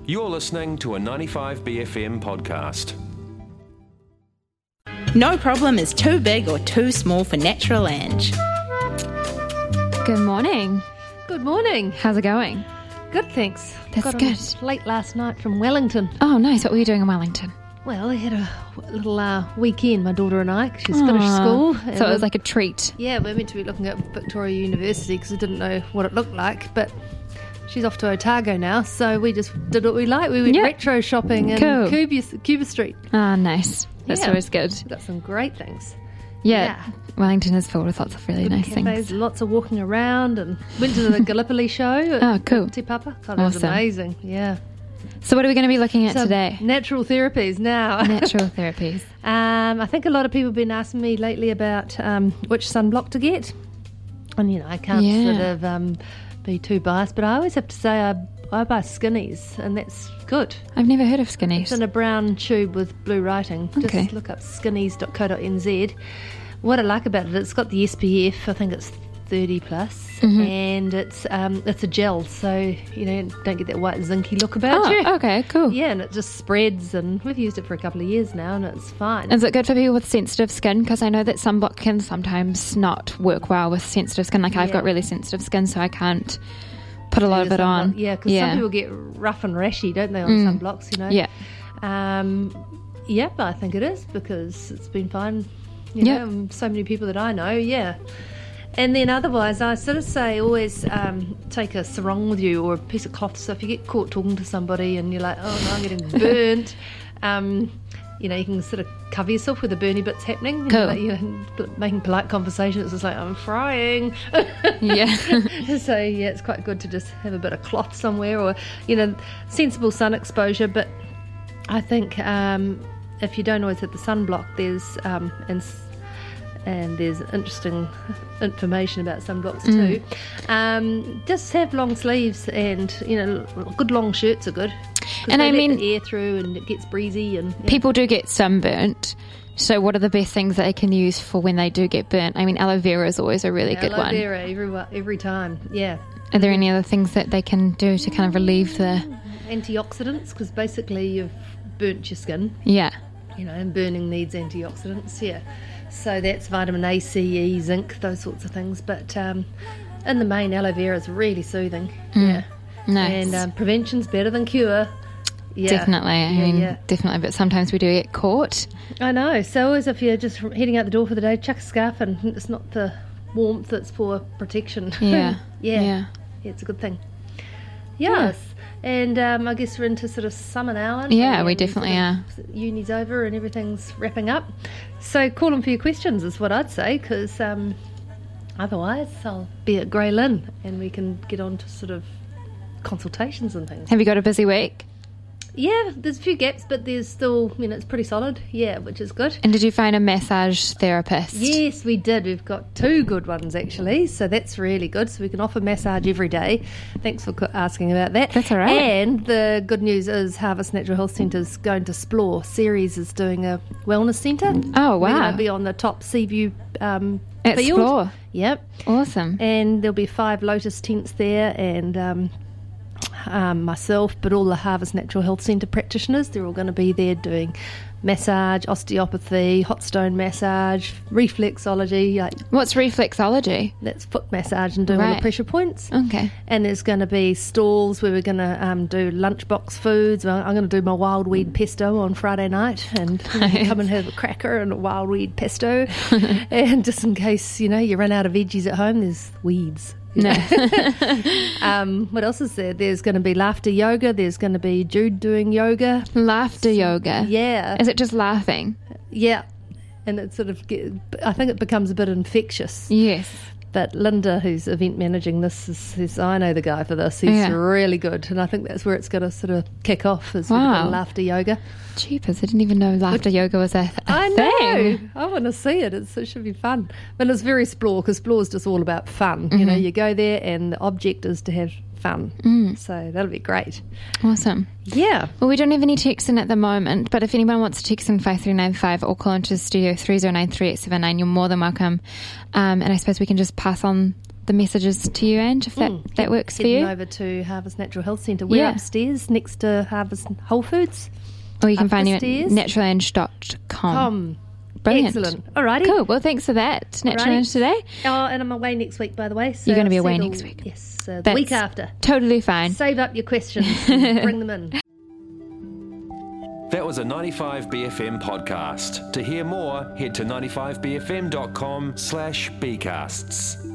You're listening to a 95BFM podcast. No problem is too big or too small for Natural Ange. Good morning. Good morning. How's it going? Good, thanks. That's Got good. on late last night from Wellington. Oh, nice. What were you doing in Wellington? Well, I had a little weekend, my daughter and I, 'cause she's finished school. So it was like a treat. Yeah, we're meant to be looking at Victoria University because we didn't know what it looked like, but she's off to Otago now, so we just did what we like. We went retro shopping in Cool. Cuba Street. Ah, nice. That's Yeah. always good. Got some great things. Yeah. Wellington is filled with lots of really Good nice cafes, things. lots of walking around, and went to the Gallipoli show at Oh, cool. Te Papa. God, it was Awesome. amazing. Yeah. So what are we going to be looking at So, today? natural therapies now. Natural therapies. I think a lot of people have been asking me lately about which sunblock to get. And, I can't Yeah. sort of be too biased, but I always have to say I buy Skinnies, and that's good. I've never heard of It's Skinnies. in a brown tube with blue writing. Okay. Just look up skinnies.co.nz. What I like about it, it's got the SPF, I think it's 30 plus, and it's a gel, so don't get that white zinky look about you. Oh, okay, cool. Yeah, and it just spreads, and we've used it for a couple of years now, and it's fine. Is it good for people with sensitive skin? Because I know that sunblock can sometimes not work well with sensitive skin. Like I've got really sensitive skin, so I can't put a lot of it on. Yeah, because some people get rough and rashy, don't they, on sunblocks, Yeah. Yeah, but I think it is because it's been fine, Yeah. so many people that I know, yeah. And then otherwise, I sort of say always take a sarong with you or a piece of cloth. So if you get caught talking to somebody and you're like, oh no, I'm getting burnt, you can sort of cover yourself with the burny bits happening. Cool. Making polite conversation. It's just like, I'm frying. Yeah. So yeah, it's quite good to just have a bit of cloth somewhere or sensible sun exposure. But I think if you don't always hit the sunblock, there's and there's interesting information about sunblocks too. Just have long sleeves and good long shirts are good. And they I let mean, the air through and it gets breezy and people do get sunburnt. So what are the best things that they can use for when they do get burnt? I mean, aloe vera is always a really good aloe one. vera every time. Yeah. Are there any other things that they can do to kind of relieve the... Antioxidants, because basically you've burnt your skin. Yeah. And burning needs antioxidants. Yeah. So that's vitamin A, C, E, zinc, those sorts of things. But in the main, aloe vera is really soothing. Yeah. Nice. And prevention's better than cure. Yeah. Definitely. I mean, definitely. But sometimes we do get caught. I know. So always if you're just heading out the door for the day, chuck a scarf and it's not for warmth, it's for protection. Yeah. Yeah, it's a good thing. Yes. And I guess we're into sort of summer now. Aren't Yeah, we And definitely sort of Uni's over and everything's wrapping up. So call them for your questions is what I'd say, because otherwise I'll be at Grey Lynn and we can get on to sort of consultations and things. Have you got a busy week? Yeah, there's a few gaps, but there's still, it's pretty solid. Yeah, which is good. And did you find a massage therapist? Yes, we did. We've got 2 good ones, actually, so that's really good. So we can offer massage every day. Thanks for asking about that. That's all right. And the good news is Harvest Natural Health Centre's going to Splore. Ceres is doing a wellness centre. Oh, We're going wow. to be on the top sea view At field. Splore. Yep. Awesome. And there'll be 5 Lotus tents there and myself, but all the Harvest Natural Health Centre practitioners, they're all going to be there doing massage, osteopathy, hot stone massage, reflexology. What's reflexology? That's foot massage and doing all the Right. pressure points. Okay. And there's going to be stalls where we're going to do lunchbox foods. Well, I'm going to do my wild weed pesto on Friday night and come and have a cracker and a wild weed pesto. And just in case, you run out of veggies at home, there's weeds. No. What else is there? There's going to be laughter yoga. There's going to be Jude doing yoga. Laughter yoga. Yeah. Is it just laughing? Yeah. And it sort of, I think it becomes a bit infectious. Yes. But Linda, who's event managing this, I know the guy for this. He's really good. And I think that's where it's going to sort of kick off is with a bit of laughter yoga. Jeepers, I didn't even know laughter yoga was a I thing. know. I want to see it. It should be fun. But it's very Splore, because Splore is just all about fun. You go there and the object is to have fun. So that'll be great. Awesome. Yeah. Well, we don't have any texts in at the moment, but if anyone wants to text in 5395 or call into studio 3093 879, you're more than welcome. And I suppose we can just pass on the messages to you, Ange, if that works for you. Heading over to Harvest Natural Health Centre. We're upstairs next to Harvest Whole Foods. Or you can find you at naturalange.com. Brilliant. Excellent. Alrighty. Cool. Well, thanks for that, Natural Ange, today. Oh, and I'm away next week, by the way. So you're going to be away next week? Yes, the week after. Totally fine. Save up your questions and bring them in. That was a 95BFM podcast. To hear more, head to 95bfm.com/bcasts.